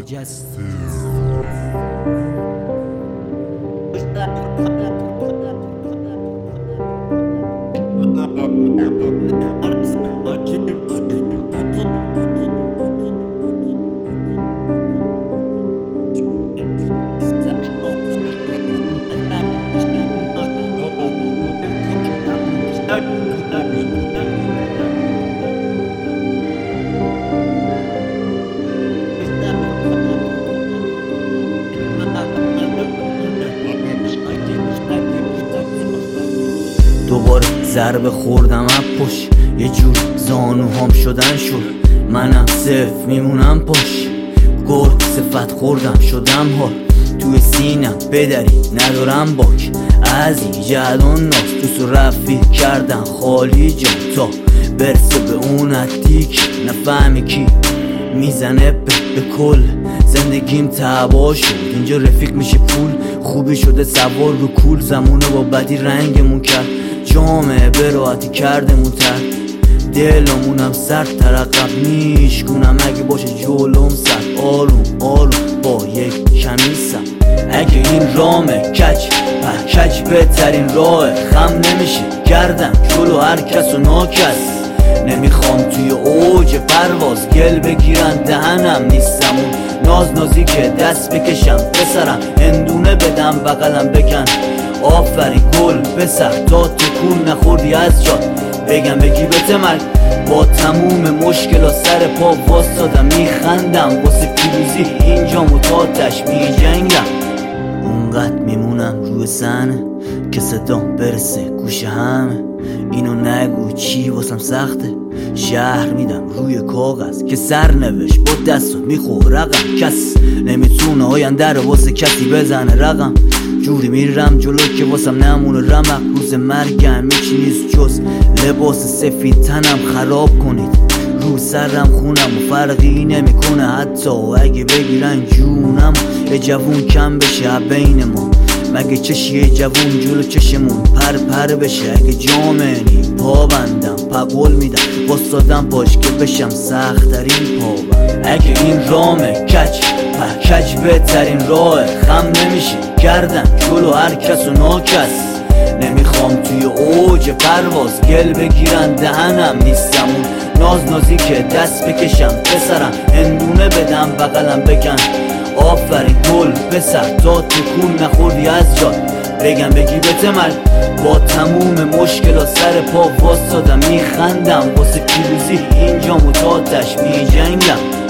برجسته. دوباره ضربه خوردم از پشت، یه جور زانوهام شدن شد، منم صفر میمونم پاش. گرگ صفت خوردم شدم حال، توی سینم بدری ندارم باک. از این جد و ناز تو رفیق کردن خالی جا تا برسه به اون اتیک. نفهمی کی میزنه به کل زندگیم تباه شد. اینجا رفیق میشه پول، خوبی شده سوار رو کول. زمونه با بدی رنگمون کرد، جامعه به راحتی کردمون تر. دلمونم سرد ترقب میشکنم اگه باشه جلوم سر. آروم آروم با یک کمی سر. اگه این رامه کج بهترین راه. خم نمیشه گردم جلو هر کس و ناکس. نمیخوام توی اوج پرواز گل بگیرن دهنم نیستمون. نازی که دست بکشم پسرم، هندونه بدم بغلم بکن. آفرین گل بسر تا تکون نخوردی از جات. بگم بگی به مرگ با تموم مشکل سر پا واسادم میخندم. واسه پیروزی اینجا متاتش میجنگم. اونقدر میمونم روی صحنه که صدام برسه گوش همه. اینو نگو چی واسم سخته، شهر میدم روی کاغذ که سرنوشت با دستو میخور رقم. کس نمیتونه آینده رو واسه کسی بزنه رقم. جوری میرم جلو که واسم نمونه رمق. روز مرگم هیچی نیست جز لباس سفید تنم خراب کنید. رو سرم خونم و فرقی نمیکنه حتی اگه بگیرن جونم. یه جوون کم بشه بین ما، مگه چشی یه جوون جلو چشمون پر بشه. اگه جامعنی پا بندم قول میدم واسادم باش که بشم سخت‌ترین پابند. اگه این رامه کج بهترین راه. خم نمیشه گردم جلو هر کس و ناکس. نمیخوام توی اوج پرواز گل بگیرن دهنم نیستمون. نازی که دست بکشم پسرم، هندونه بدم بغلم بکن. آفرین گل بسر تا تکون نخوردی از جات. بگم بگی به مرگ با تموم مشکل سر پا واسادم میخندم. واسه پیروزی اینجا متاتش میجنگم.